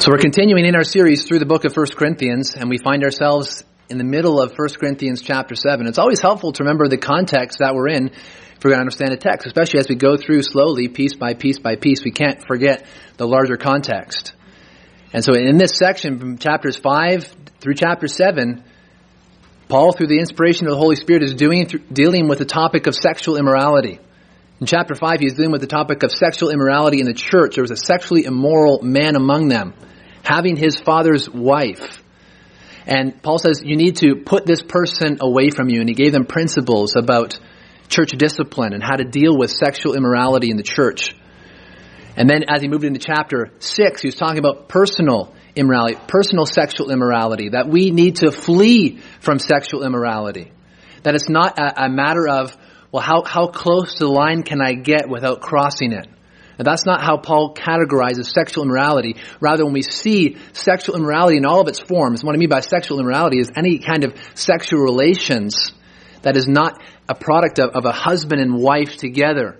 So we're continuing in our series through the book of 1 Corinthians, and we find ourselves in the middle of 1 Corinthians chapter 7. It's always helpful to remember the context that we're in if we're going to understand a text, especially as we go through slowly, piece by piece by piece. We can't forget the larger context. And so in this section, from chapters 5 through chapter 7, Paul, through the inspiration of the Holy Spirit, is dealing with the topic of sexual immorality. In chapter 5, he's dealing with the topic of sexual immorality in the church. There was a sexually immoral man among them, having his father's wife. And Paul says, you need to put this person away from you. And he gave them principles about church discipline and how to deal with sexual immorality in the church. And then as he moved into chapter 6, he was talking about personal immorality, personal sexual immorality, that we need to flee from sexual immorality. That it's not a matter of, well, how close to the line can I get without crossing it? And that's not how Paul categorizes sexual immorality. Rather, when we see sexual immorality in all of its forms, what I mean by sexual immorality is any kind of sexual relations that is not a product of a husband and wife together.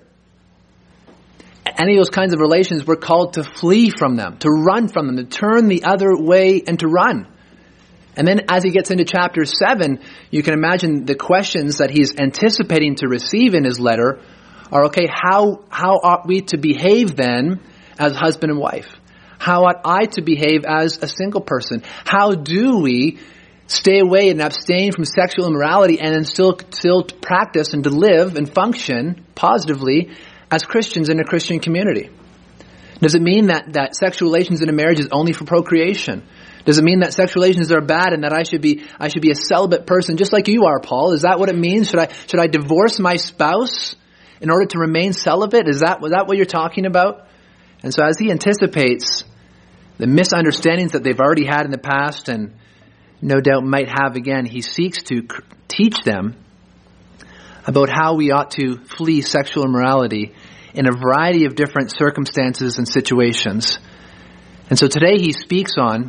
Any of those kinds of relations, we're called to flee from them, to run from them, to turn the other way and to run. And then as he gets into chapter 7, you can imagine the questions that he's anticipating to receive in his letter are, okay, how ought we to behave then as husband and wife? How ought I to behave as a single person? How do we stay away and abstain from sexual immorality and then still practice and to live and function positively as Christians in a Christian community? Does it mean that sexual relations in a marriage is only for procreation? Does it mean that sexual relations are bad and that I should be a celibate person just like you are, Paul? Is that what it means? Should I divorce my spouse in order to remain celibate? Was that what you're talking about? And so as he anticipates the misunderstandings that they've already had in the past and no doubt might have again, he seeks to teach them about how we ought to flee sexual immorality in a variety of different circumstances and situations. And so today he speaks on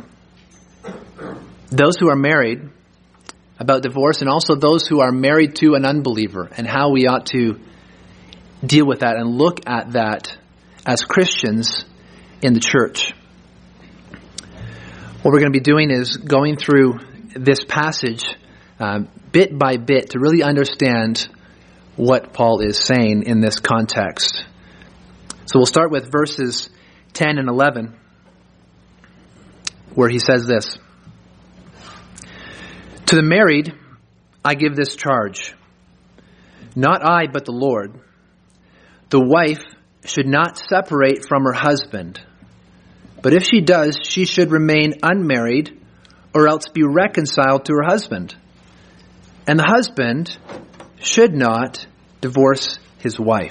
those who are married, about divorce, and also those who are married to an unbeliever and how we ought to deal with that and look at that as Christians in the church. What we're going to be doing is going through this passage bit by bit to really understand what Paul is saying in this context. So we'll start with verses 10 and 11, where he says this: "To the married I give this charge, not I but the Lord. The wife should not separate from her husband, but if she does, she should remain unmarried or else be reconciled to her husband. And the husband should not divorce his wife."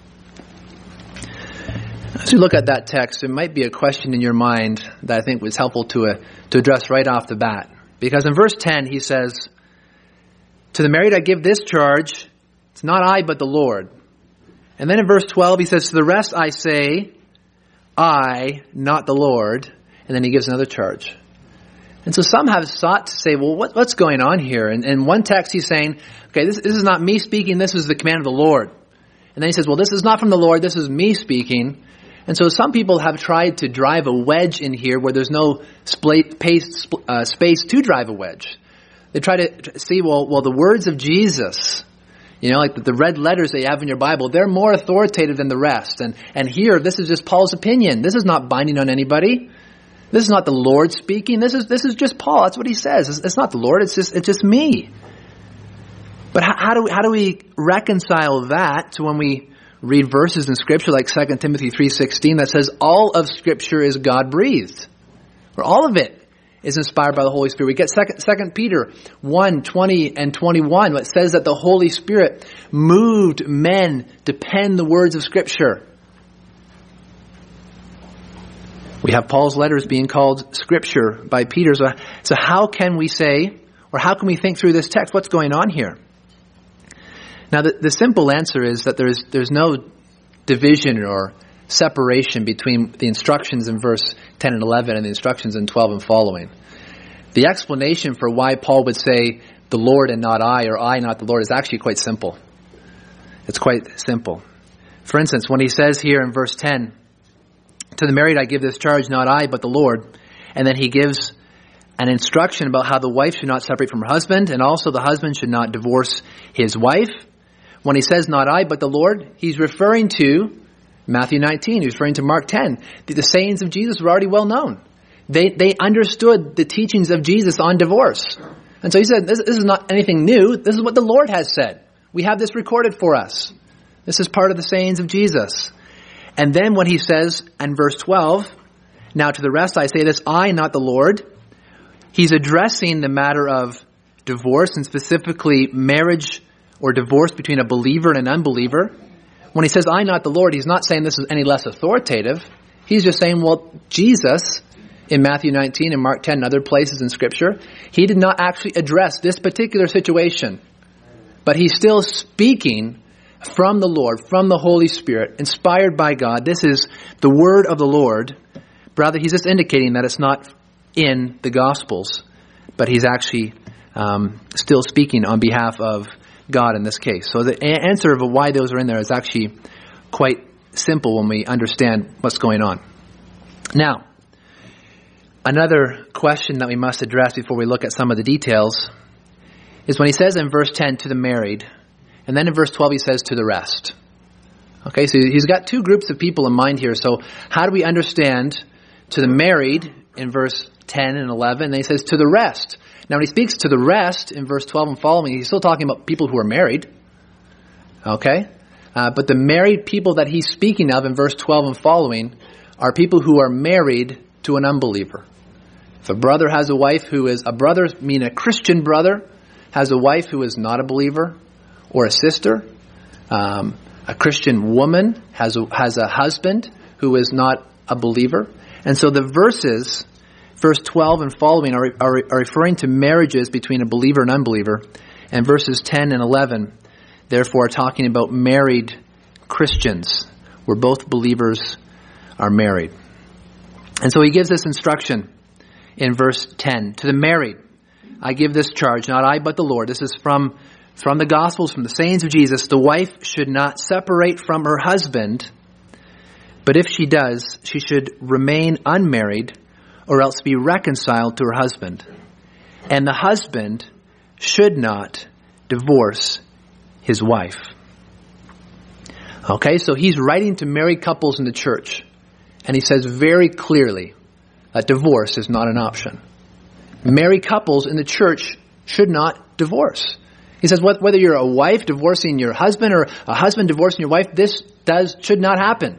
As you look at that text, there might be a question in your mind that I think was helpful to address right off the bat. Because in verse 10 he says, "To the married I give this charge, it's not I but the Lord." And then in verse 12 he says, "To the rest I say, I, not the Lord." And then he gives another charge. And so some have sought to say, well, what's going on here? And in one text he's saying, okay, this is not me speaking, this is the command of the Lord. And then he says, well, this is not from the Lord, this is me speaking. And so some people have tried to drive a wedge in here where there's no space to drive a wedge. They try to see, well, the words of Jesus, like the red letters that you have in your Bible, they're more authoritative than the rest. And here, this is just Paul's opinion. This is not binding on anybody. This is not the Lord speaking. This is just Paul. That's what he says. It's not the Lord. It's just me. But how do we reconcile that to when we read verses in Scripture like 2 Timothy 3:16 that says all of Scripture is God-breathed, or all of it is inspired by the Holy Spirit? We get 2 Peter 1:20 and 21, that says that the Holy Spirit moved men to pen the words of Scripture. We have Paul's letters being called Scripture by Peter. So how can we say, or how can we think through this text? What's going on here? Now, the simple answer is that there's no division or separation between the instructions in verse 10 and 11 and the instructions in 12 and following. The explanation for why Paul would say the Lord and not I, or I not the Lord, is actually quite simple. It's quite simple. For instance, when he says here in verse 10, "To the married I give this charge, not I, but the Lord," And then he gives an instruction about how the wife should not separate from her husband, and also the husband should not divorce his wife. When he says, not I, but the Lord, he's referring to Matthew 19. He's referring to Mark 10. The sayings of Jesus were already well known. They understood the teachings of Jesus on divorce. And so he said, this is not anything new. This is what the Lord has said. We have this recorded for us. This is part of the sayings of Jesus. And then when he says in verse 12, now to the rest I say this, I, not the Lord, he's addressing the matter of divorce, and specifically marriage or divorce between a believer and an unbeliever. When he says, I, not the Lord, he's not saying this is any less authoritative. He's just saying, well, Jesus, in Matthew 19 and Mark 10 and other places in Scripture, he did not actually address this particular situation. But he's still speaking from the Lord, from the Holy Spirit, inspired by God. This is the word of the Lord. Rather, he's just indicating that it's not in the Gospels, but he's actually still speaking on behalf of God in this case. So the answer of why those are in there is actually quite simple when we understand what's going on. Now, another question that we must address before we look at some of the details is when he says in verse 10, to the married, and then in verse 12 he says, to the rest. Okay, so he's got two groups of people in mind here. So how do we understand to the married in verse 10 and 11? And then he says, to the rest. Now, when he speaks to the rest in verse 12 and following, he's still talking about people who are married. Okay? But the married people that he's speaking of in verse 12 and following are people who are married to an unbeliever. If a brother has a wife who is a brother, meaning a Christian brother, has a wife who is not a believer, or a sister, a Christian woman has a husband who is not a believer. And so the verses, verse 12 and following, are referring to marriages between a believer and unbeliever. And verses 10 and 11, therefore, are talking about married Christians, where both believers are married. And so he gives this instruction in verse 10. To the married, I give this charge, not I, but the Lord. This is from the Gospels, from the sayings of Jesus. The wife should not separate from her husband, but if she does, she should remain unmarried or else be reconciled to her husband. And the husband should not divorce his wife. Okay, so he's writing to married couples in the church, and he says very clearly that divorce is not an option. Married couples in the church should not divorce. He says whether you're a wife divorcing your husband or a husband divorcing your wife, this should not happen.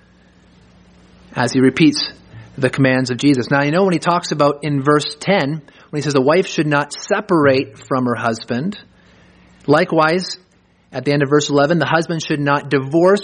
As he repeats the commands of Jesus. Now, you know when he talks about in verse 10, when he says the wife should not separate from her husband, likewise, at the end of verse 11, the husband should not divorce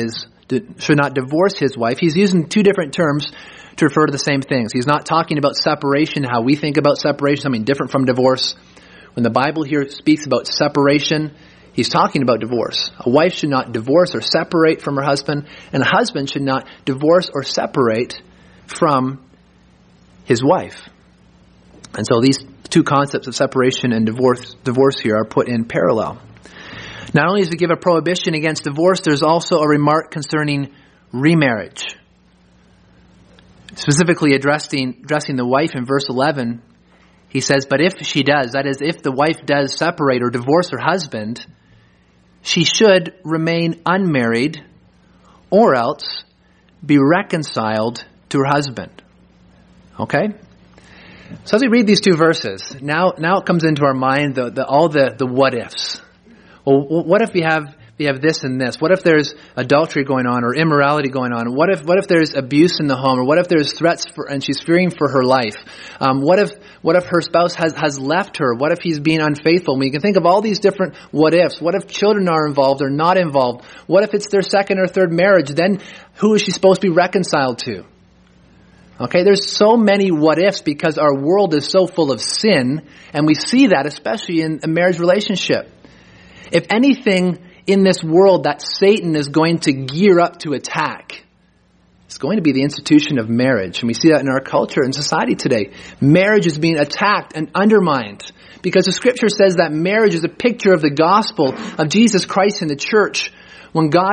his wife. He's using two different terms to refer to the same things. He's not talking about separation, how we think about separation, something different from divorce. When the Bible here speaks about separation, he's talking about divorce. A wife should not divorce or separate from her husband, and a husband should not divorce or separate from his wife. And so these two concepts of separation and divorce here are put in parallel. Not only does it give a prohibition against divorce, there's also a remark concerning remarriage. Specifically addressing the wife in verse 11, he says, but if she does, that is, if the wife does separate or divorce her husband, she should remain unmarried or else be reconciled to her husband. Okay? So as we read these two verses, now it comes into our mind all the what ifs. Well, what if we have this and this? What if there's adultery going on or immorality going on? What if there's abuse in the home? Or what if there's threats and she's fearing for her life? What if her spouse has left her? What if he's being unfaithful? We can think of all these different what ifs. What if children are involved or not involved? What if it's their second or third marriage? Then who is she supposed to be reconciled to? Okay, there's so many what ifs because our world is so full of sin, and we see that especially in a marriage relationship. If anything in this world that Satan is going to gear up to attack, it's going to be the institution of marriage. And we see that in our culture and society today. Marriage is being attacked and undermined because the scripture says that marriage is a picture of the gospel of Jesus Christ in the church. When God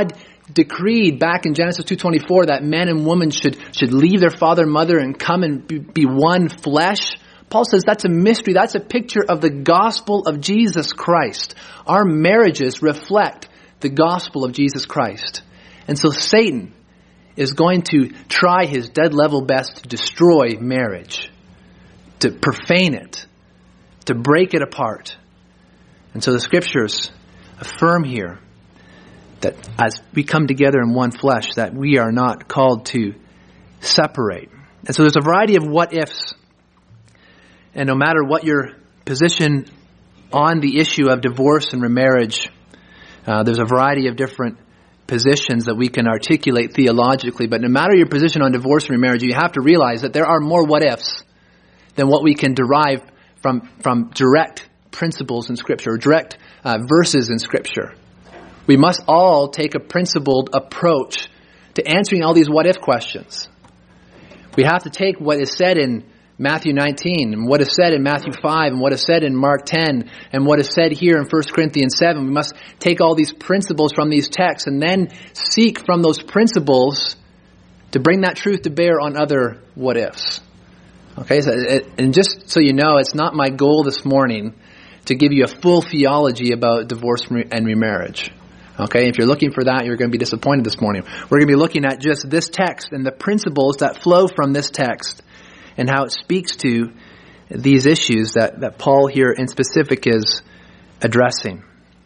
decreed back in Genesis 2:24 that man and woman should leave their father and mother and come and be one flesh, Paul says that's a mystery. That's a picture of the gospel of Jesus Christ. Our marriages reflect the gospel of Jesus Christ. And so Satan is going to try his dead level best to destroy marriage, to profane it, to break it apart. And so the scriptures affirm here that as we come together in one flesh, that we are not called to separate. And so there's a variety of what ifs. And no matter what your position on the issue of divorce and remarriage, there's a variety of different positions that we can articulate theologically. But no matter your position on divorce and remarriage, you have to realize that there are more what ifs than what we can derive from direct principles in Scripture, or direct verses in Scripture. We must all take a principled approach to answering all these what if questions. We have to take what is said in Matthew 19, and what is said in Matthew 5, and what is said in Mark 10, and what is said here in 1 Corinthians 7. We must take all these principles from these texts and then seek from those principles to bring that truth to bear on other what ifs. Okay, and just so you know, it's not my goal this morning to give you a full theology about divorce and remarriage. Okay, if you're looking for that, you're going to be disappointed this morning. We're going to be looking at just this text and the principles that flow from this text, and how it speaks to these issues that Paul here in specific is addressing.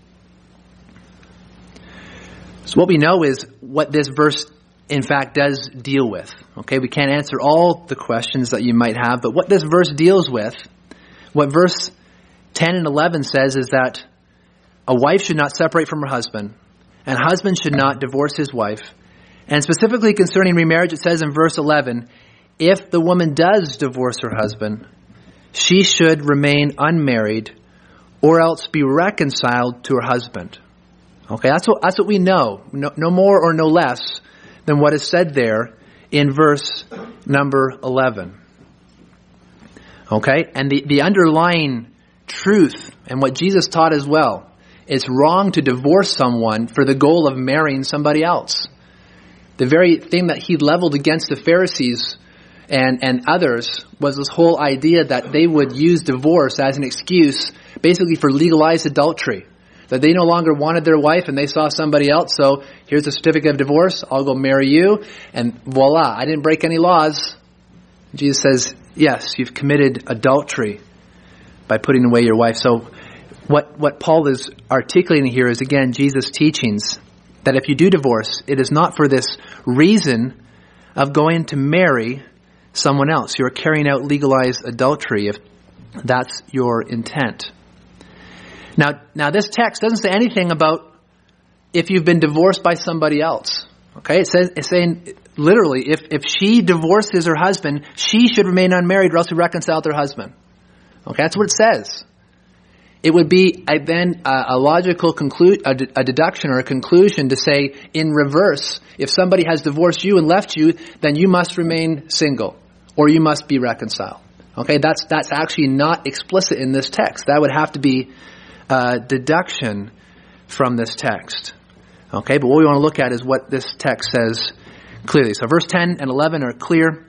So what we know is what this verse in fact does deal with. Okay, we can't answer all the questions that you might have, but what this verse deals with, what verse 10 and 11 says is that a wife should not separate from her husband, and a husband should not divorce his wife. And specifically concerning remarriage, it says in verse 11, if the woman does divorce her husband, she should remain unmarried or else be reconciled to her husband. Okay, that's what we know. No more or no less than what is said there in verse number 11. Okay, and the underlying truth and what Jesus taught as well, it's wrong to divorce someone for the goal of marrying somebody else. The very thing that he leveled against the Pharisees and others was this whole idea that they would use divorce as an excuse basically for legalized adultery. That they no longer wanted their wife and they saw somebody else, so here's a certificate of divorce, I'll go marry you, and voila, I didn't break any laws. Jesus says, yes, you've committed adultery by putting away your wife. So what Paul is articulating here is, again, Jesus' teachings that if you do divorce, it is not for this reason of going to marry someone else. You are carrying out legalized adultery if that's your intent. Now this text doesn't say anything about if you've been divorced by somebody else. Okay, it's saying literally if she divorces her husband, she should remain unmarried or else be reconciled to her husband. Okay, that's what it says. It would be a logical a deduction or a conclusion to say in reverse, if somebody has divorced you and left you, then you must remain single or you must be reconciled. Okay, that's actually not explicit in this text. That would have to be a deduction from this text. Okay, but what we want to look at is what this text says clearly. So verse 10 and 11 are clear,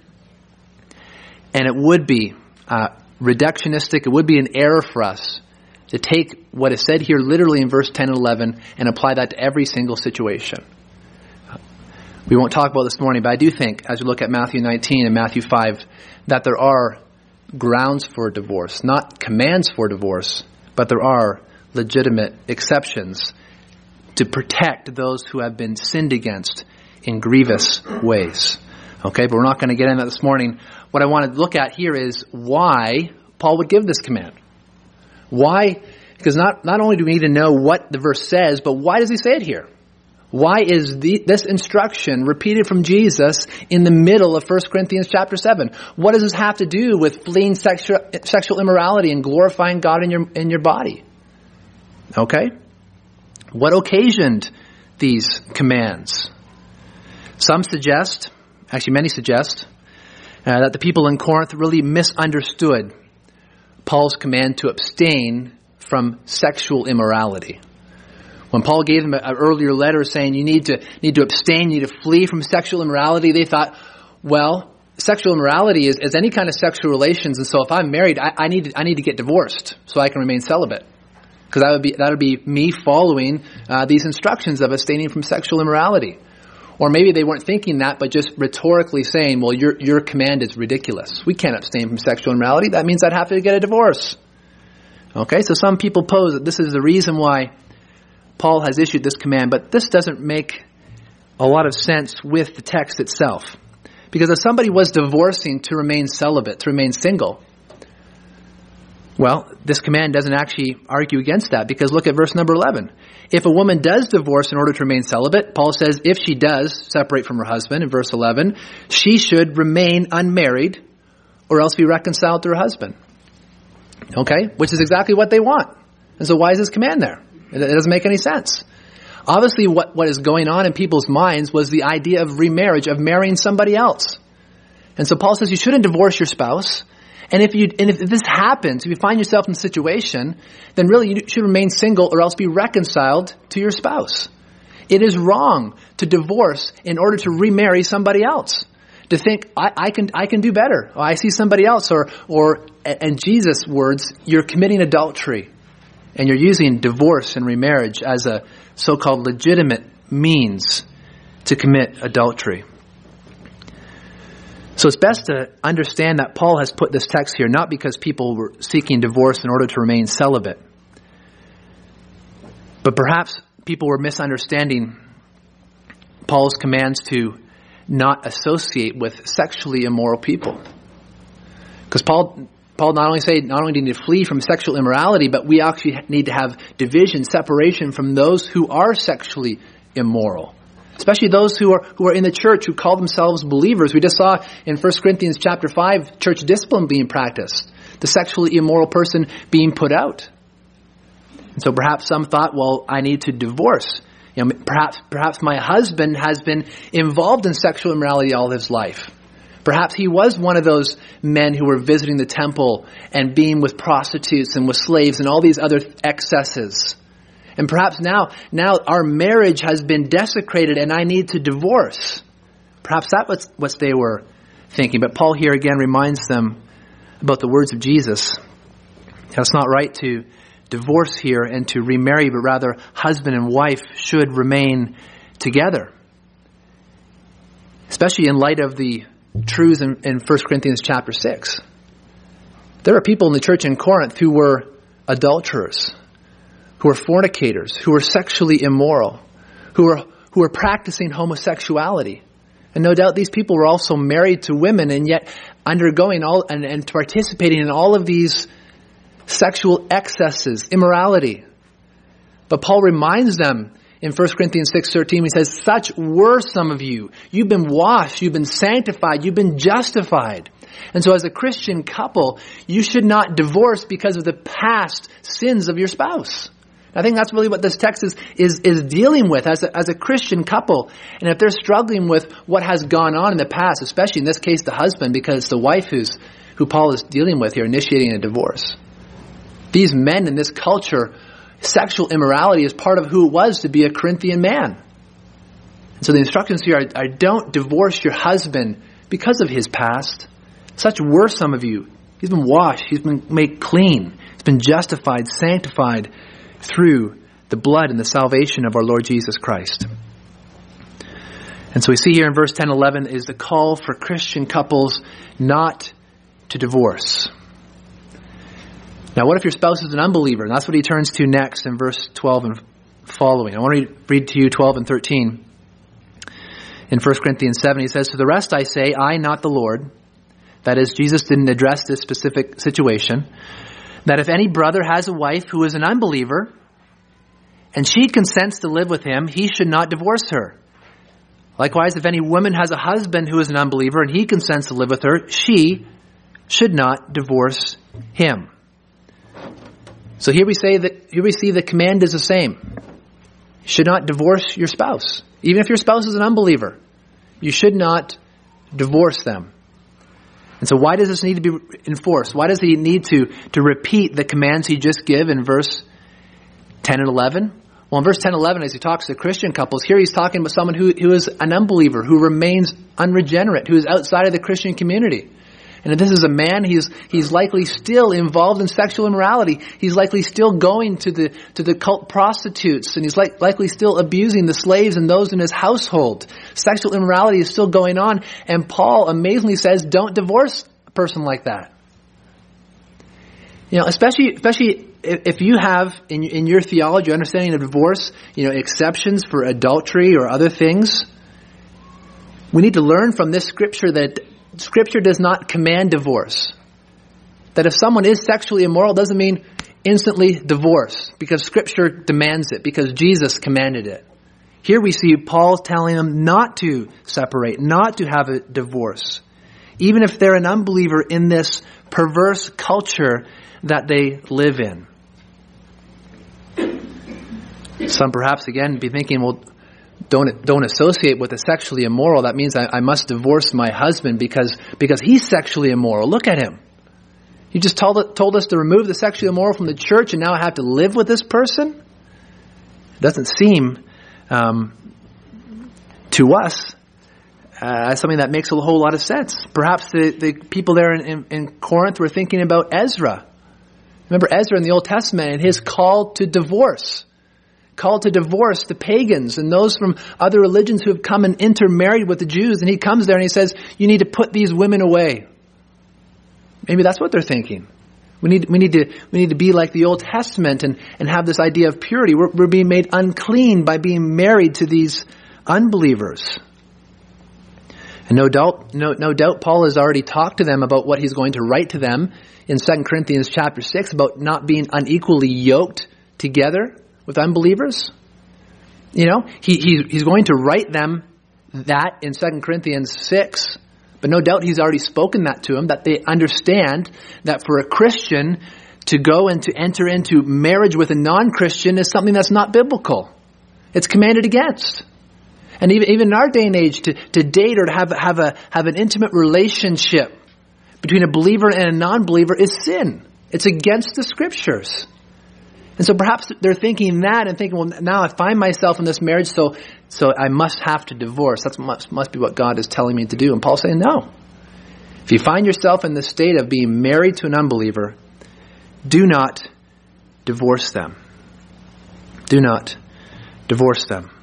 and it would be reductionistic, it would be an error for us to take what is said here literally in verse 10 and 11 and apply that to every single situation. We won't talk about this morning, but I do think, as we look at Matthew 19 and Matthew 5, that there are grounds for divorce, not commands for divorce, but there are legitimate exceptions to protect those who have been sinned against in grievous ways. Okay, but we're not going to get into that this morning. What I want to look at here is why Paul would give this command. Why? Because not only do we need to know what the verse says, but why does he say it here? Why is this instruction repeated from Jesus in the middle of 1 Corinthians chapter 7? What does this have to do with fleeing sexual immorality and glorifying God in your body? Okay? What occasioned these commands? Some suggest, actually many suggest, that the people in Corinth really misunderstood Paul's command to abstain from sexual immorality. When Paul gave them an earlier letter saying you need to abstain, you need to flee from sexual immorality, they thought, well, sexual immorality is any kind of sexual relations, and so if I'm married, I need to get divorced so I can remain celibate. Because that would be me following these instructions of abstaining from sexual immorality. Or maybe they weren't thinking that, but just rhetorically saying, well, your command is ridiculous. We can't abstain from sexual immorality. That means I'd have to get a divorce. Okay, so some people pose that this is the reason why Paul has issued this command, but this doesn't make a lot of sense with the text itself. Because if somebody was divorcing to remain celibate, to remain single, well, this command doesn't actually argue against that, because look at verse number 11. If a woman does divorce in order to remain celibate, Paul says if she does separate from her husband in verse 11, she should remain unmarried or else be reconciled to her husband. Okay? Which is exactly what they want. And so why is this command there? It doesn't make any sense. Obviously what is going on in people's minds was the idea of remarriage, of marrying somebody else. And so Paul says you shouldn't divorce your spouse. And if this happens, if you find yourself in a situation, then really you should remain single or else be reconciled to your spouse. It is wrong to divorce in order to remarry somebody else. To think, I can do better. I see somebody else. Or in Jesus' words, you're committing adultery. And you're using divorce and remarriage as a so-called legitimate means to commit adultery. So it's best to understand that Paul has put this text here not because people were seeking divorce in order to remain celibate, but perhaps people were misunderstanding Paul's commands to not associate with sexually immoral people. Because Paul not only do you need to flee from sexual immorality, but we actually need to have division, separation from those who are sexually immoral. Especially those who are in the church, who call themselves believers. We just saw in 1 Corinthians chapter 5, church discipline being practiced. The sexually immoral person being put out. And so perhaps some thought, well, I need to divorce. Perhaps my husband has been involved in sexual immorality all his life. Perhaps he was one of those men who were visiting the temple and being with prostitutes and with slaves and all these other excesses. And perhaps now our marriage has been desecrated and I need to divorce. Perhaps that's what they were thinking. But Paul here again reminds them about the words of Jesus. It's not right to divorce here and to remarry, but rather husband and wife should remain together. Especially in light of the truths in 1 Corinthians chapter 6. There are people in the church in Corinth who were adulterers, who are fornicators, who are sexually immoral, who are practicing homosexuality. And no doubt these people were also married to women and yet undergoing all and participating in all of these sexual excesses, immorality. But Paul reminds them in 1 Corinthians 6:13, he says, such were some of you. You've been washed, you've been sanctified, you've been justified. And so as a Christian couple, you should not divorce because of the past sins of your spouse. I think that's really what this text is dealing with as a Christian couple. And if they're struggling with what has gone on in the past, especially in this case the husband, because it's the wife who Paul is dealing with here, initiating a divorce. These men in this culture, sexual immorality is part of who it was to be a Corinthian man. And so the instructions here are don't divorce your husband because of his past. Such were some of you. He's been washed. He's been made clean. He's been justified, sanctified through the blood and the salvation of our Lord Jesus Christ. And so we see here in verse 10-11 is the call for Christian couples not to divorce. Now, what if your spouse is an unbeliever? And that's what he turns to next in verse 12 and following. I want to read to you 12 and 13. In 1 Corinthians 7, he says, to the rest I say, I, not the Lord. That is, Jesus didn't address this specific situation. That if any brother has a wife who is an unbeliever, and she consents to live with him, he should not divorce her. Likewise, if any woman has a husband who is an unbeliever, and he consents to live with her, she should not divorce him. So here we see the command is the same. You should not divorce your spouse. Even if your spouse is an unbeliever, you should not divorce them. And so why does this need to be enforced? Why does he need to repeat the commands he just gave in verse 10 and 11? Well, in verse 10, 11, as he talks to Christian couples, here he's talking about someone who is an unbeliever, who remains unregenerate, who is outside of the Christian community. And if this is a man, he's likely still involved in sexual immorality. He's likely still going to the cult prostitutes, and he's likely still abusing the slaves and those in his household. Sexual immorality is still going on, and Paul amazingly says, don't divorce a person like that. Especially if you have in your theology, understanding of divorce, exceptions for adultery or other things. We need to learn from this scripture that Scripture does not command divorce. That if someone is sexually immoral, doesn't mean instantly divorce, because Scripture demands it, because Jesus commanded it. Here we see Paul telling them not to separate, not to have a divorce, even if they're an unbeliever in this perverse culture that they live in. Some perhaps again be thinking, well, don't associate with the sexually immoral. That means I must divorce my husband because he's sexually immoral. Look at him. You just told us to remove the sexually immoral from the church, and now I have to live with this person? It doesn't seem to us as something that makes a whole lot of sense. Perhaps the people there in Corinth were thinking about Ezra. Remember Ezra in the Old Testament and his call to divorce. Called to divorce the pagans and those from other religions who have come and intermarried with the Jews. And he comes there and he says, you need to put these women away. Maybe that's what they're thinking. We need to be like the Old Testament and have this idea of purity. We're being made unclean by being married to these unbelievers. And no doubt Paul has already talked to them about what he's going to write to them in 2 Corinthians chapter 6 about not being unequally yoked together with unbelievers. He's going to write them that in 2 Corinthians 6. But no doubt he's already spoken that to them, that they understand that for a Christian to go and to enter into marriage with a non-Christian is something that's not biblical. It's commanded against. And even in our day and age, to date or to have an intimate relationship between a believer and a non-believer is sin. It's against the Scriptures. And so perhaps they're thinking that and thinking, well, now I find myself in this marriage, so I must have to divorce. That must be what God is telling me to do. And Paul's saying, no. If you find yourself in the state of being married to an unbeliever, do not divorce them. Do not divorce them.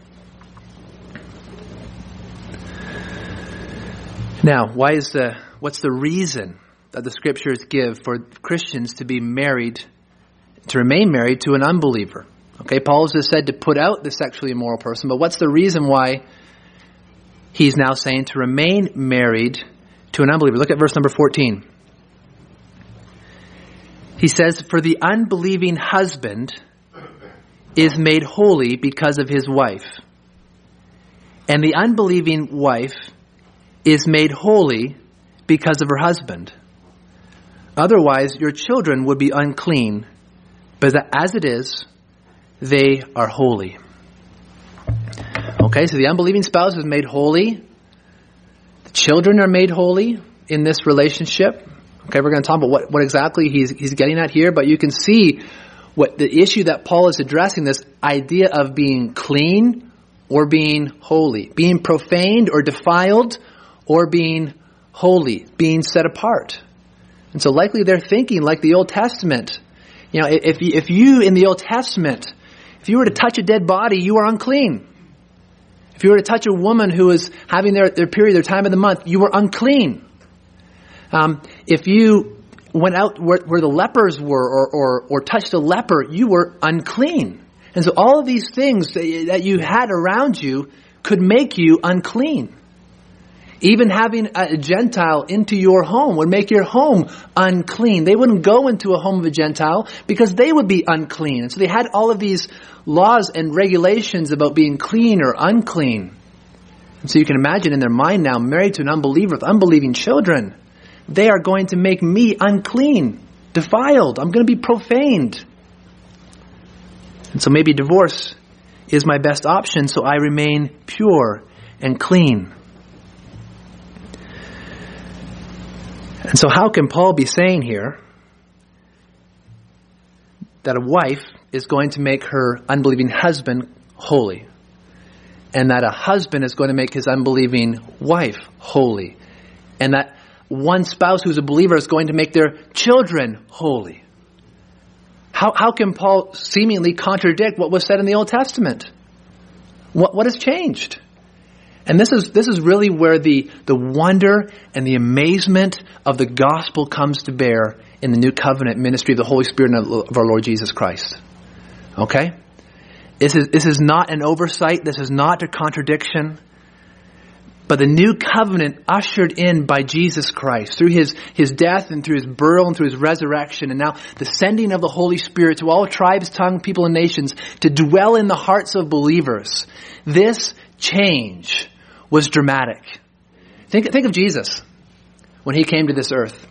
Now, what's the reason that the Scriptures give for Christians to be married, to remain married to an unbeliever? Okay, Paul has just said to put out the sexually immoral person, but what's the reason why he's now saying to remain married to an unbeliever? Look at verse number 14. He says, for the unbelieving husband is made holy because of his wife, and the unbelieving wife is made holy because of her husband. Otherwise, your children would be unclean, but as it is, they are holy. Okay, so the unbelieving spouse is made holy. The children are made holy in this relationship. Okay, we're going to talk about what exactly he's getting at here, but you can see what the issue that Paul is addressing, this idea of being clean or being holy, being profaned or defiled or being holy, being set apart. And so likely they're thinking like the Old Testament. If you in the Old Testament, if you were to touch a dead body, you are unclean. If you were to touch a woman who was having their period, their time of the month, you were unclean. If you went out where the lepers were or touched a leper, you were unclean. And so all of these things that you had around you could make you unclean. Even having a Gentile into your home would make your home unclean. They wouldn't go into a home of a Gentile because they would be unclean. And so they had all of these laws and regulations about being clean or unclean. And so you can imagine in their mind now, married to an unbeliever with unbelieving children, they are going to make me unclean, defiled. I'm going to be profaned. And so maybe divorce is my best option, so I remain pure and clean. And so how can Paul be saying here that a wife is going to make her unbelieving husband holy, and that a husband is going to make his unbelieving wife holy, and that one spouse who's a believer is going to make their children holy. How can Paul seemingly contradict what was said in the Old Testament? What has changed? And this is really where the wonder and the amazement of the gospel comes to bear in the new covenant ministry of the Holy Spirit of our Lord Jesus Christ. Okay? This is not an oversight. This is not a contradiction. But the new covenant ushered in by Jesus Christ through his death and through his burial and through his resurrection, and now the sending of the Holy Spirit to all tribes, tongue, people, and nations to dwell in the hearts of believers. This change was dramatic. Think of Jesus when he came to this earth.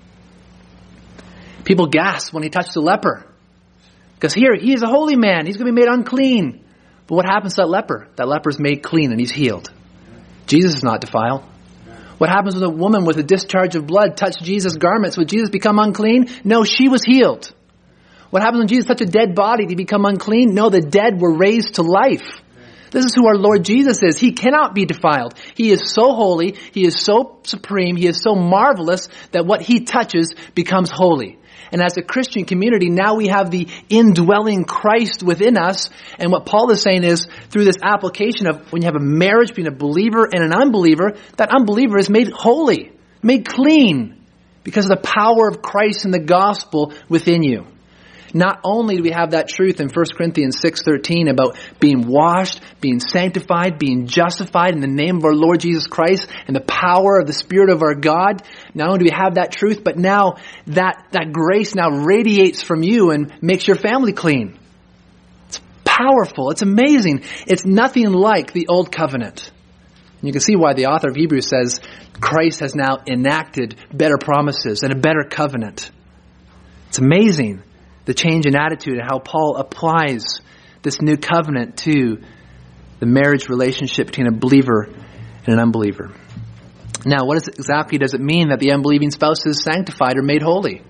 People gasped when he touched a leper. Because here, he is a holy man. He's going to be made unclean. But what happens to that leper? That leper is made clean and he's healed. Jesus is not defiled. What happens when a woman with a discharge of blood touched Jesus' garments? Would Jesus become unclean? No, she was healed. What happens when Jesus touched a dead body? Did he become unclean? No, the dead were raised to life. This is who our Lord Jesus is. He cannot be defiled. He is so holy. He is so supreme. He is so marvelous that what he touches becomes holy. And as a Christian community, now we have the indwelling Christ within us. And what Paul is saying is, through this application of when you have a marriage between a believer and an unbeliever, that unbeliever is made holy, made clean, because of the power of Christ and the gospel within you. Not only do we have that truth in 1 Corinthians 6:13 about being washed, being sanctified, being justified in the name of our Lord Jesus Christ and the power of the Spirit of our God. Not only do we have that truth, but now that grace now radiates from you and makes your family clean. It's powerful. It's amazing. It's nothing like the old covenant. And you can see why the author of Hebrews says Christ has now enacted better promises and a better covenant. It's amazing. The change in attitude and how Paul applies this new covenant to the marriage relationship between a believer and an unbeliever. Now, what exactly does it mean that the unbelieving spouse is sanctified or made holy?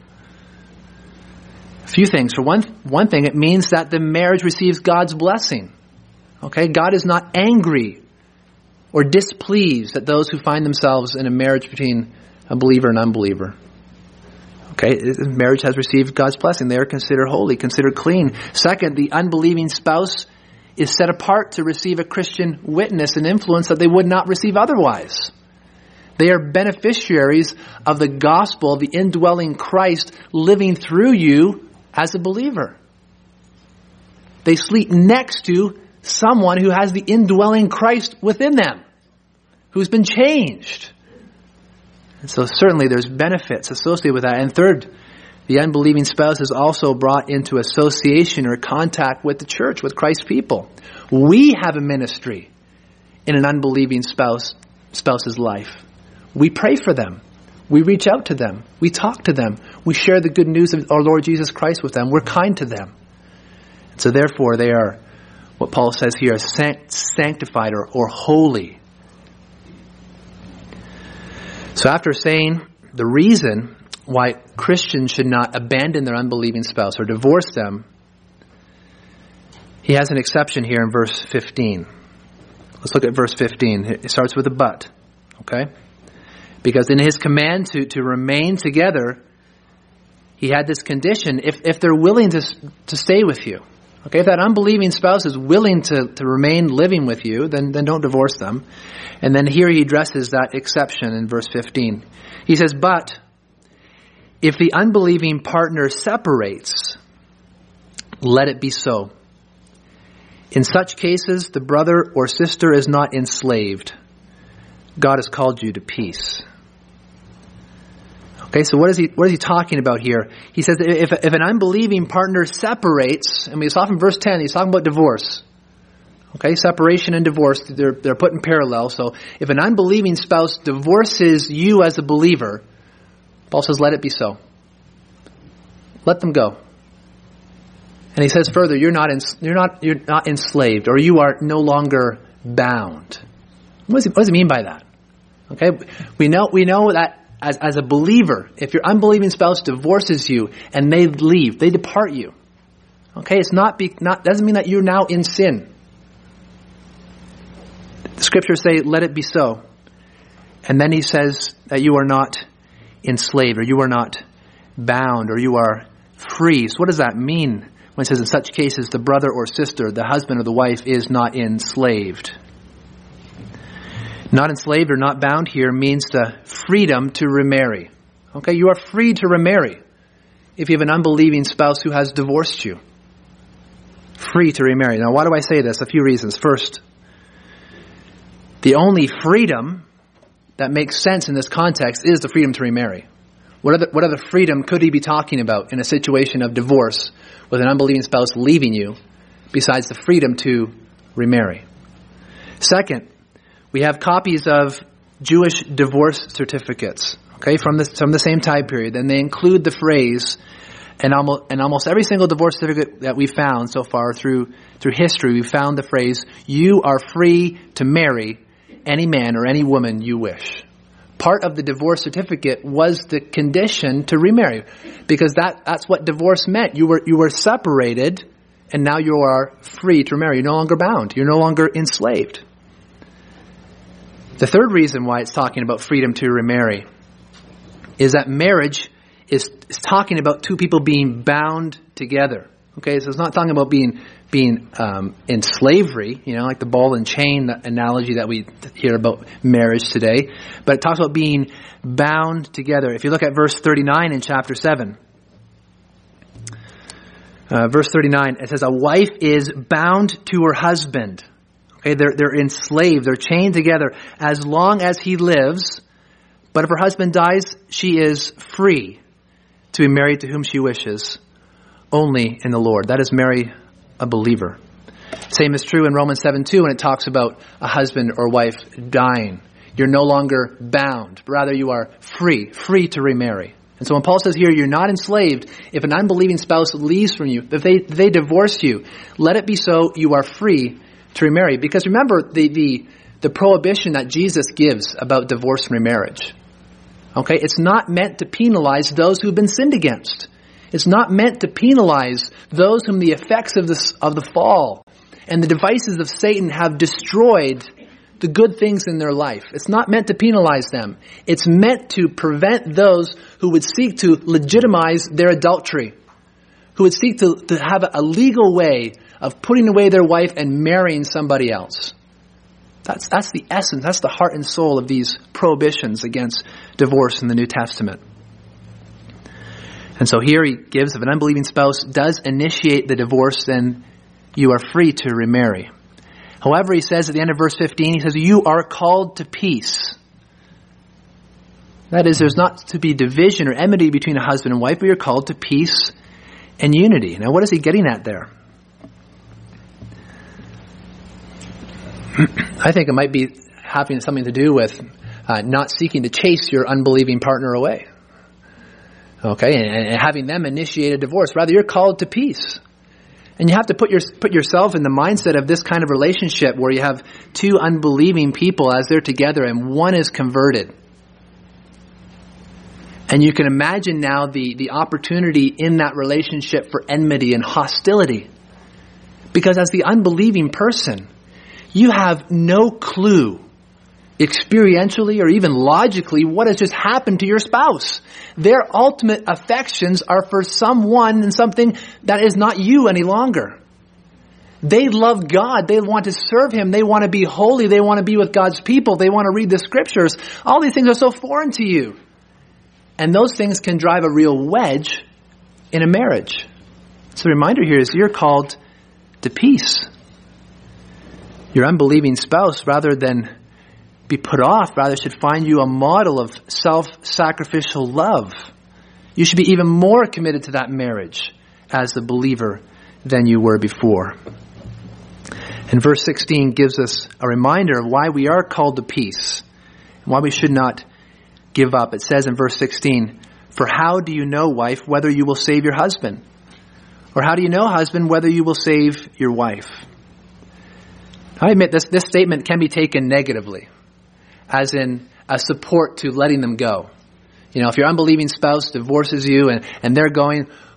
A few things. For one thing, it means that the marriage receives God's blessing. Okay? God is not angry or displeased at those who find themselves in a marriage between a believer and unbeliever. Okay, marriage has received God's blessing. They are considered holy, considered clean. Second, the unbelieving spouse is set apart to receive a Christian witness and influence that they would not receive otherwise. They are beneficiaries of the gospel, the indwelling Christ living through you as a believer. They sleep next to someone who has the indwelling Christ within them, who's been changed. And so certainly there's benefits associated with that. And third, the unbelieving spouse is also brought into association or contact with the church, with Christ's people. We have a ministry in an unbelieving spouse's life. We pray for them. We reach out to them. We talk to them. We share the good news of our Lord Jesus Christ with them. We're kind to them. And so therefore they are, what Paul says here, sanctified or holy. So after saying the reason why Christians should not abandon their unbelieving spouse or divorce them, he has an exception here in verse 15. Let's look at verse 15. It starts with a but. Okay? Because in his command to remain together, he had this condition, if they're willing to stay with you. Okay, if that unbelieving spouse is willing to remain living with you, then don't divorce them. And then here he addresses that exception in verse 15. He says, but if the unbelieving partner separates, let it be so. In such cases, the brother or sister is not enslaved. God has called you to peace. Okay, so what is he talking about here? He says that if an unbelieving partner separates, and we saw from verse 10, he's talking about divorce. Okay, separation and divorce, they're put in parallel. So if an unbelieving spouse divorces you as a believer, Paul says, let it be so. Let them go. And he says further, you're not enslaved, or you are no longer bound. What does he mean by that? Okay, we know that as a believer, if your unbelieving spouse divorces you and they leave, they depart you. Okay, it's doesn't mean that you're now in sin. The scriptures say, let it be so. And then he says that you are not enslaved, or you are not bound, or you are free. So what does that mean when it says in such cases the brother or sister, the husband or the wife is not enslaved? Not enslaved or not bound here means the freedom to remarry. Okay, you are free to remarry if you have an unbelieving spouse who has divorced you. Free to remarry. Now, why do I say this? A few reasons. First, the only freedom that makes sense in this context is the freedom to remarry. What other freedom could he be talking about in a situation of divorce with an unbelieving spouse leaving you besides the freedom to remarry? Second, we have copies of Jewish divorce certificates, okay, from the same time period, and they include the phrase, and almost every single divorce certificate that we found so far through history, we found the phrase, you are free to marry any man or any woman you wish. Part of the divorce certificate was the condition to remarry, because that's what divorce meant. You were separated, and now you are free to remarry. You're no longer bound. You're no longer enslaved. The third reason why it's talking about freedom to remarry is that marriage is talking about two people being bound together. Okay, so it's not talking about being in slavery, like the ball and chain analogy that we hear about marriage today, but it talks about being bound together. If you look at verse 39 in chapter 7, verse 39, it says, a wife is bound to her husband. Okay, they're enslaved, they're chained together as long as he lives, but if her husband dies, she is free to be married to whom she wishes, only in the Lord. That is marry a believer. Same is true in Romans 7:2 when it talks about a husband or wife dying. You're no longer bound, but rather you are free to remarry. And so when Paul says here, you're not enslaved, if an unbelieving spouse leaves from you, if they divorce you, let it be so, you are free to remarry. Because remember the prohibition that Jesus gives about divorce and remarriage. Okay, it's not meant to penalize those who've been sinned against. It's not meant to penalize those whom the effects of the fall and the devices of Satan have destroyed the good things in their life. It's not meant to penalize them. It's meant to prevent those who would seek to legitimize their adultery, who would seek to have a legal way of putting away their wife and marrying somebody else. That's the essence, that's the heart and soul of these prohibitions against divorce in the New Testament. And so here he gives, if an unbelieving spouse does initiate the divorce, then you are free to remarry. However, he says at the end of verse 15, he says, you are called to peace. That is, there's not to be division or enmity between a husband and wife, but you're called to peace and unity. Now, what is he getting at there? I think it might be having something to do with not seeking to chase your unbelieving partner away. Okay, and having them initiate a divorce. Rather, you're called to peace. And you have to put yourself in the mindset of this kind of relationship where you have two unbelieving people as they're together and one is converted. And you can imagine now the opportunity in that relationship for enmity and hostility. Because as the unbelieving person, you have no clue experientially or even logically what has just happened to your spouse. Their ultimate affections are for someone and something that is not you any longer. They love God. They want to serve Him. They want to be holy. They want to be with God's people. They want to read the scriptures. All these things are so foreign to you. And those things can drive a real wedge in a marriage. So the reminder here is you're called to peace. Your unbelieving spouse, rather than be put off, rather should find you a model of self-sacrificial love. You should be even more committed to that marriage as the believer than you were before. And verse 16 gives us a reminder of why we are called to peace and why we should not give up. It says in verse 16, for how do you know, wife, whether you will save your husband? Or how do you know, husband, whether you will save your wife? I admit this statement can be taken negatively, as in a support to letting them go. If your unbelieving spouse divorces you and they're going,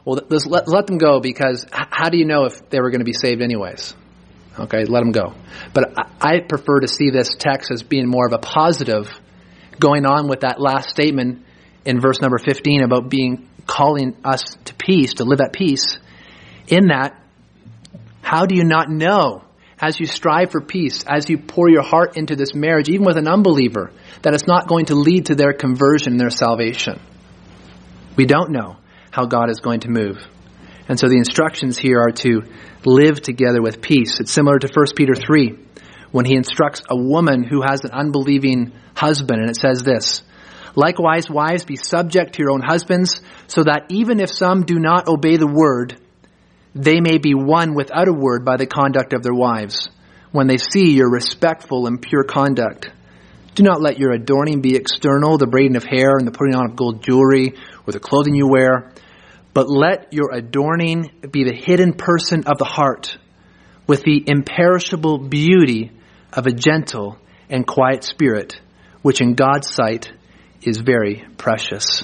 well, let's let them go, because how do you know if they were going to be saved anyways? Okay, let them go. But I prefer to see this text as being more of a positive, going on with that last statement in verse number 15 about calling us to peace, to live at peace. In that, how do you not know, as you strive for peace, as you pour your heart into this marriage, even with an unbeliever, that it's not going to lead to their conversion, their salvation? We don't know how God is going to move. And so the instructions here are to live together with peace. It's similar to 1 Peter 3, when he instructs a woman who has an unbelieving husband, and it says this, "Likewise, wives, be subject to your own husbands, so that even if some do not obey the word, they may be won without a word by the conduct of their wives, when they see your respectful and pure conduct. Do not let your adorning be external, the braiding of hair and the putting on of gold jewelry, or the clothing you wear, but let your adorning be the hidden person of the heart, with the imperishable beauty of a gentle and quiet spirit, which in God's sight is very precious."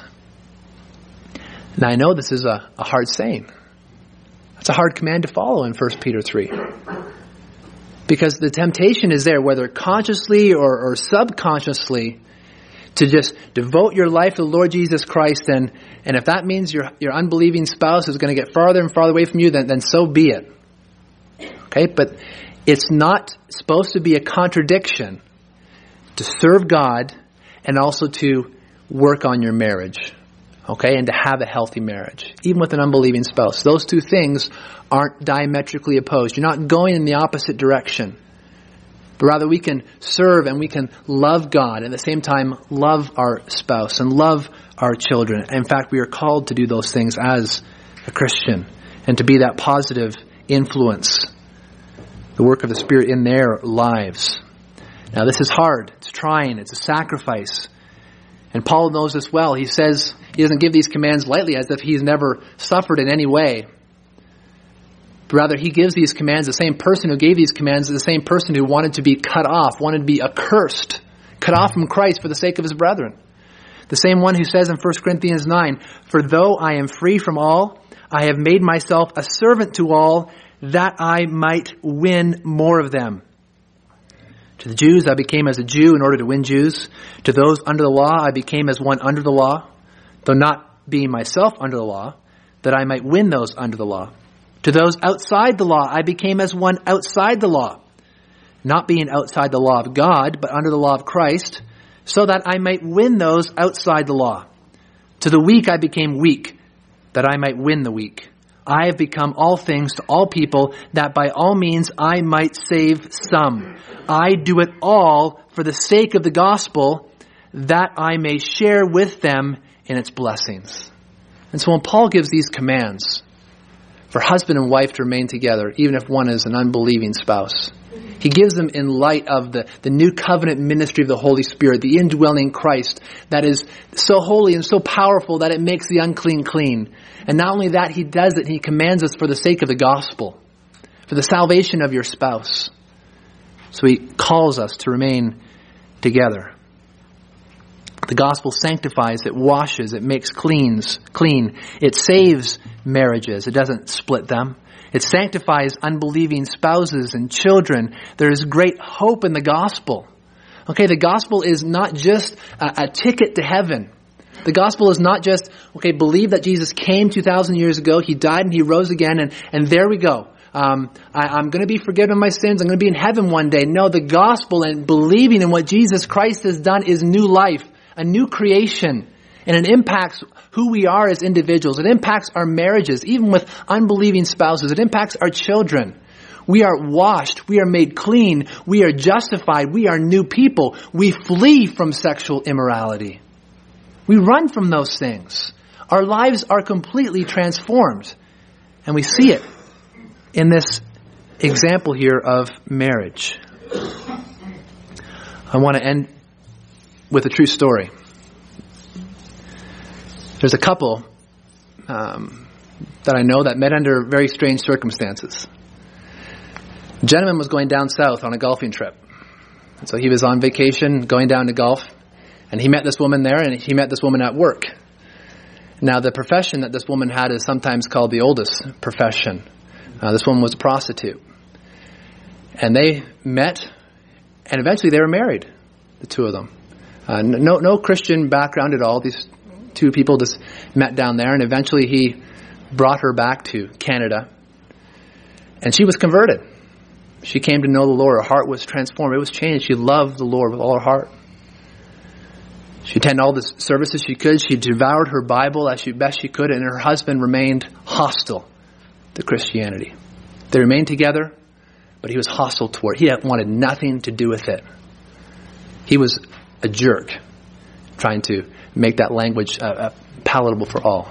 Now I know this is a hard saying. It's a hard command to follow in 1 Peter 3. Because the temptation is there, whether consciously or subconsciously, to just devote your life to the Lord Jesus Christ, and if that means your unbelieving spouse is going to get farther and farther away from you, then so be it. Okay, but it's not supposed to be a contradiction to serve God and also to work on your marriage. Okay, and to have a healthy marriage, even with an unbelieving spouse. Those two things aren't diametrically opposed. You're not going in the opposite direction. But rather we can serve and we can love God, and at the same time love our spouse and love our children. In fact, we are called to do those things as a Christian, and to be that positive influence, the work of the Spirit in their lives. Now this is hard. It's trying. It's a sacrifice. And Paul knows this well. He says he doesn't give these commands lightly, as if he's never suffered in any way. But rather, he gives these commands, the same person who gave these commands is the same person who wanted to be cut off, wanted to be accursed, cut off from Christ for the sake of his brethren. The same one who says in 1 Corinthians 9, "For though I am free from all, I have made myself a servant to all, that I might win more of them. To the Jews I became as a Jew in order to win Jews. To those under the law I became as one under the law, though not being myself under the law, that I might win those under the law. To those outside the law I became as one outside the law, not being outside the law of God, but under the law of Christ, so that I might win those outside the law. To the weak I became weak, that I might win the weak. I have become all things to all people, that by all means I might save some. I do it all for the sake of the gospel, that I may share with them in its blessings." And so when Paul gives these commands for husband and wife to remain together, even if one is an unbelieving spouse, he gives them in light of the new covenant ministry of the Holy Spirit, the indwelling Christ that is so holy and so powerful that it makes the unclean clean. And not only that, he does it, he commands us for the sake of the gospel, for the salvation of your spouse. So he calls us to remain together. The gospel sanctifies, it washes, it makes clean. It saves marriages. It doesn't split them. It sanctifies unbelieving spouses and children. There is great hope in the gospel. Okay, the gospel is not just a ticket to heaven. The gospel is not just, okay, believe that Jesus came 2,000 years ago, he died and he rose again, and there we go. I'm going to be forgiven of my sins. I'm going to be in heaven one day. No, the gospel and believing in what Jesus Christ has done is new life, a new creation. And it impacts who we are as individuals. It impacts our marriages, even with unbelieving spouses. It impacts our children. We are washed. We are made clean. We are justified. We are new people. We flee from sexual immorality. We run from those things. Our lives are completely transformed. And we see it in this example here of marriage. I want to end with a true story. There's a couple that I know that met under very strange circumstances. A gentleman was going down south on a golfing trip. And so he was on vacation going down to golf. And he met this woman there, and he met this woman at work. Now, the profession that this woman had is sometimes called the oldest profession. This woman was a prostitute. And they met, and eventually they were married, the two of them. No Christian background at all. These two people just met down there, and eventually he brought her back to Canada. And she was converted. She came to know the Lord. Her heart was transformed. It was changed. She loved the Lord with all her heart. She attended all the services she could. She devoured her Bible as best she could, and her husband remained hostile to Christianity. They remained together, but he was hostile toward it. He wanted nothing to do with it. He was a jerk, trying to make that language palatable for all.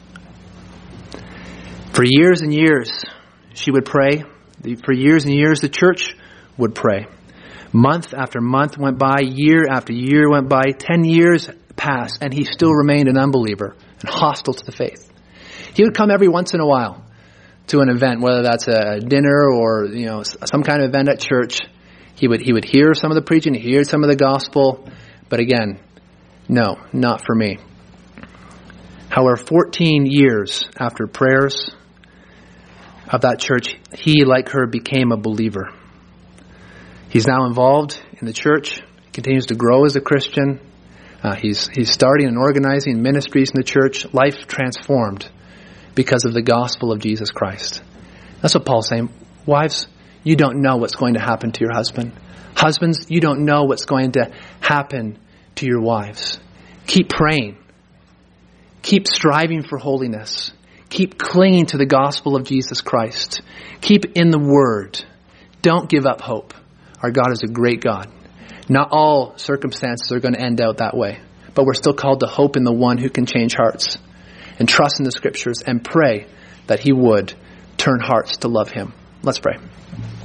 For years and years, she would pray. For years and years, the church would pray. Month after month went by, year after year went by, 10 years passed, and he still remained an unbeliever and hostile to the faith. He would come every once in a while to an event, whether that's a dinner or some kind of event at church. He would hear some of the preaching, hear some of the gospel, but again, no, not for me. However, 14 years after prayers of that church, he, like her, became a believer. He's now involved in the church. He continues to grow as a Christian. He's starting and organizing ministries in the church. Life transformed because of the gospel of Jesus Christ. That's what Paul's saying. Wives, you don't know what's going to happen to your husband. Husbands, you don't know what's going to happen to your wives. Keep praying. Keep striving for holiness. Keep clinging to the gospel of Jesus Christ. Keep in the Word. Don't give up hope. Our God is a great God. Not all circumstances are going to end out that way, but we're still called to hope in the one who can change hearts, and trust in the Scriptures and pray that He would turn hearts to love Him. Let's pray.